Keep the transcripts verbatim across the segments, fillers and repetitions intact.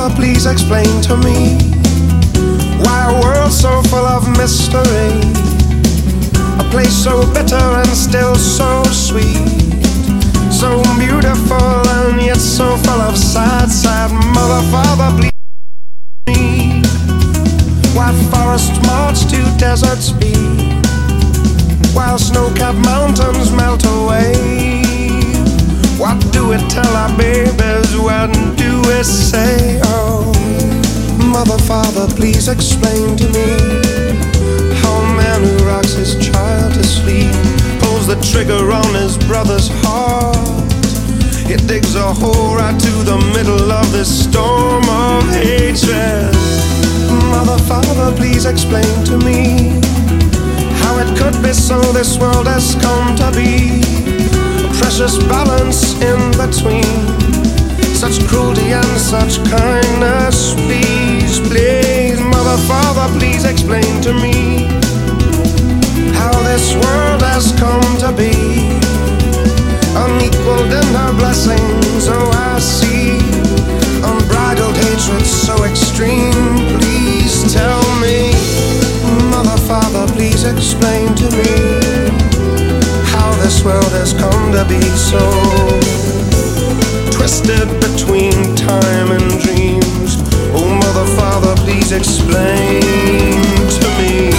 Father, please explain to me why a world so full of mystery, a place so bitter and still so sweet, so beautiful and yet so full of sad, sad. Mother, Father, please me why forests march to deserts speed, while snow-capped mountains melt away. What do we tell our babies? What do we say? Oh, Mother, Father, please explain to me how a man who rocks his child to sleep pulls the trigger on his brother's heart. It digs a hole right to the middle of this storm of hatred. Mother, Father, please explain to me how it could be so this world has come to be, a precious balance in between such cruelty and such kindness. Please, please, Mother, Father, please explain to me how this world has come to be, unequaled in her blessings. Oh, I see unbridled hatred so extreme. Please tell me, Mother, Father, please explain to me how this world has come to be so twisted between time and dreams. Oh, Mother, Father, please explain to me.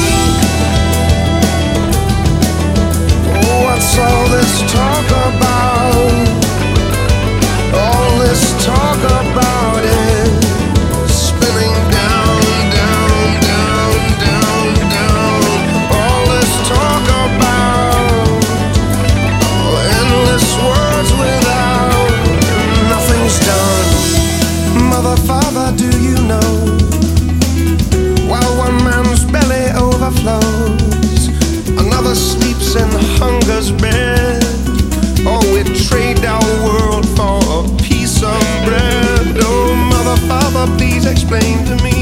Oh, what's all this talk about? All this talk about it spinning down, down, down, down, down. All this talk about endless words without nothing's done. Mother, Father, do you know, while one man's belly overflows, another sleeps in hunger's bed. Oh, we trade our world for a piece of bread. Oh, Mother, Father, please explain to me